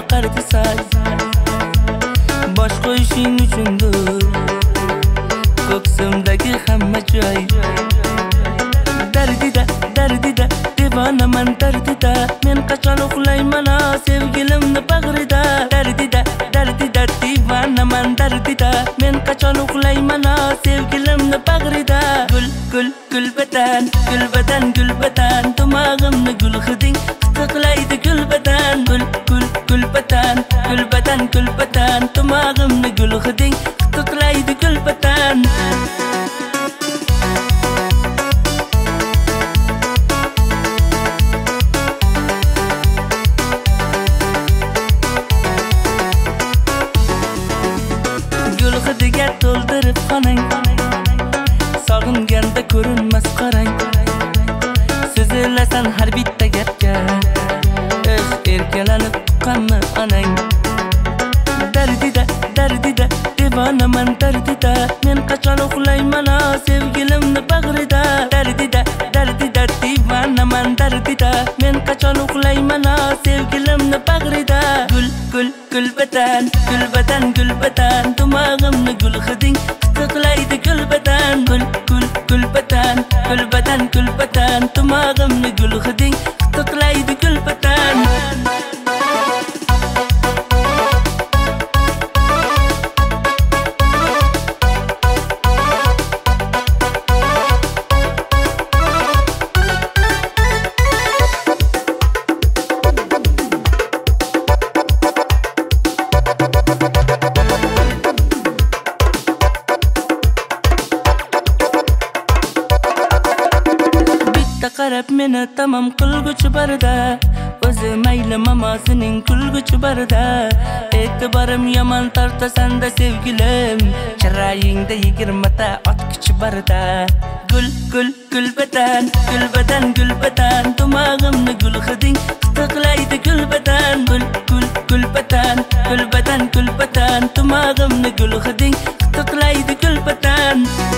oqardi sal. Bosh qo'yishing uchundir ko'ksimdagi hamma joy. Dardida devonaman dardida, men qachon uxlayman sevgilimni bag'rida. Dardida devonaman dardida, men qachon uxlayman sevgilimni bag'rida. Gulbadan tomog'imni gul hiding tiqlaydi gulbadan. Gulbadan tomog'imni gul hiding tiqlaydi gulbadan. Gul hidiga to'ldirib xonang, sog'inganda ko'rinmas qarang. So'zilasan har bitta gapga, erkalanib tuqqanmi onang. Dardida devonaman dardida, men qachon uxlayman sevgilimni bag'rida. Dardida devonaman dardida, men qachon uxlayman sevgilimni bag'rida. Gulbadan tomog'imni gul hiding tiqlaydi gulbadan. Gulbadan tomog'imni gul hiding tiqlaydi gulbadan. Qarab meni tamom qilguchi barda, o'zi mayli mamosining kulguchi barda. E'tiborim yomon tortasan-da sevgilim, chiroyingda 20 ta otkuchi barda. Gulbadan tomog'imni gul hiding tiqlaydi gulbadan. Gulbadan tomog'imni gul hiding tiqlaydi gulbadan.